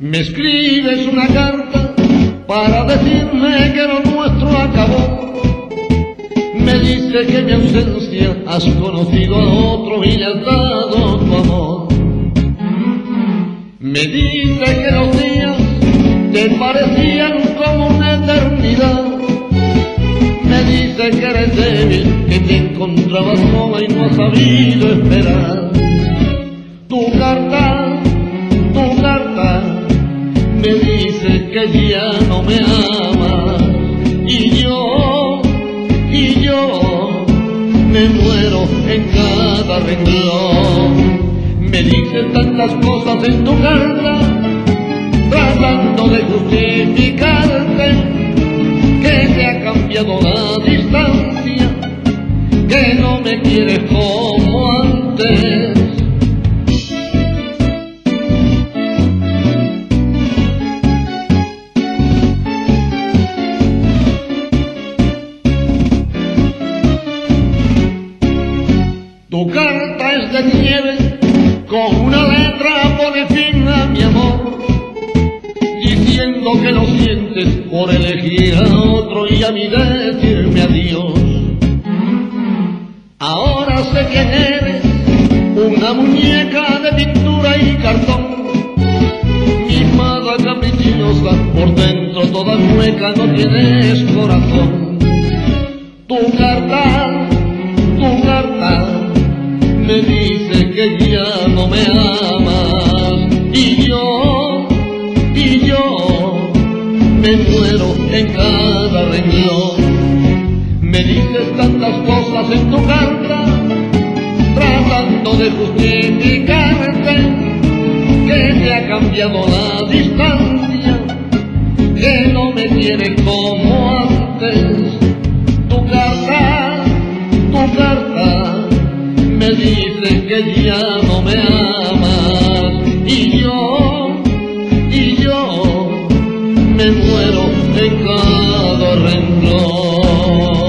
Me escribes una carta para decirme que lo nuestro acabó. Me dice que en mi ausencia has conocido a otro y le has dado tu amor. Me dice que los días te parecían como una eternidad. Me dice que eres débil, que te encontrabas sola y no has sabido esperar. Tu carta me dice que ya no me amas. Y yo me muero en cada renglón. Me dices tantas cosas en tu carta, tratando de justificarte, que te ha cambiado la distancia, que no me quieres como antes. Tu carta es de nieve, con una letra pone fin a mi amor, diciendo que lo sientes por elegir a otro y a mí decirme adiós. Ahora sé quién eres, una muñeca de pintura y cartón, mimada caprichosa, por dentro toda hueca, no tienes corazón. Tu carta me dice que ya no me amas. Y yo me muero en cada renglón. Me dices tantas cosas en tu carta, tratando de justificarte, que te ha cambiado la distancia, que no me quieres como antes. Tu carta me dice que ya no me amas. Y yo me muero en cada renglón.